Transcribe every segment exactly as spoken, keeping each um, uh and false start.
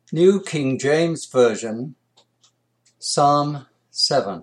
New King James Version, Psalm seven.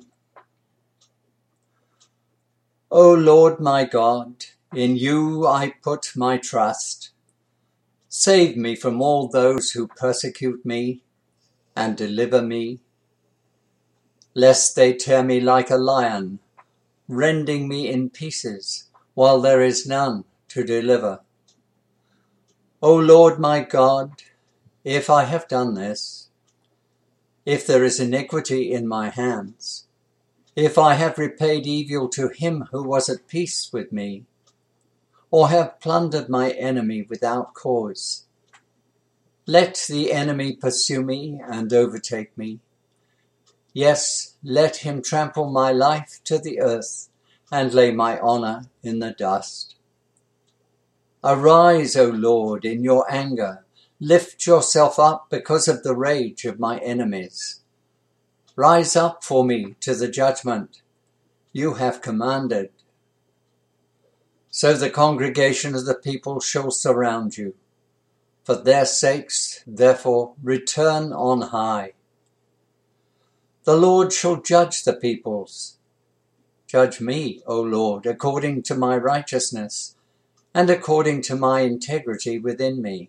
O Lord my God, in you I put my trust. Save me from all those who persecute me, and deliver me, lest they tear me like a lion, rending me in pieces, while there is none to deliver. O Lord my God, if I have done this, if there is iniquity in my hands, if I have repaid evil to him who was at peace with me, or have plundered my enemy without cause, let the enemy pursue me and overtake me. Yes, let him trample my life to the earth and lay my honor in the dust. Arise, O Lord, in your anger. Lift yourself up because of the rage of my enemies. Rise up for me to the judgment you have commanded. So the congregation of the people shall surround you. For their sakes, therefore, return on high. The Lord shall judge the peoples. Judge me, O Lord, according to my righteousness and according to my integrity within me.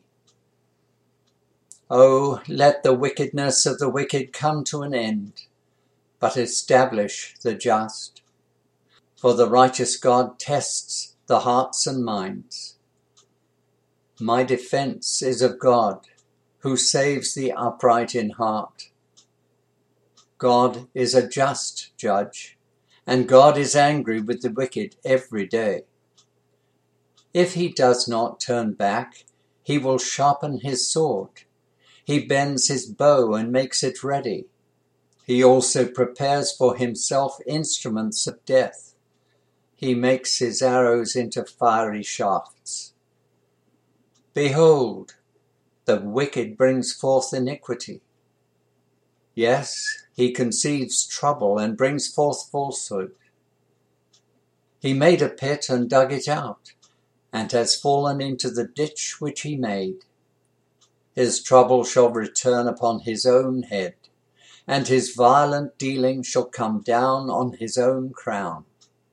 O let the wickedness of the wicked come to an end, but establish the just. For the righteous God tests the hearts and minds. My defense is of God, who saves the upright in heart. God is a just judge, and God is angry with the wicked every day. If he does not turn back, he will sharpen his sword. He bends his bow and makes it ready. He also prepares for himself instruments of death. He makes his arrows into fiery shafts. Behold, the wicked brings forth iniquity. Yes, he conceives trouble and brings forth falsehood. He made a pit and dug it out, and has fallen into the ditch which he made. His trouble shall return upon his own head, and his violent dealing shall come down on his own crown.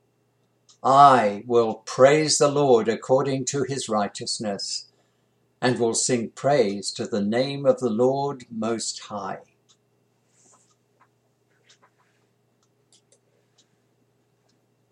I will praise the Lord according to his righteousness, and will sing praise to the name of the Lord Most High.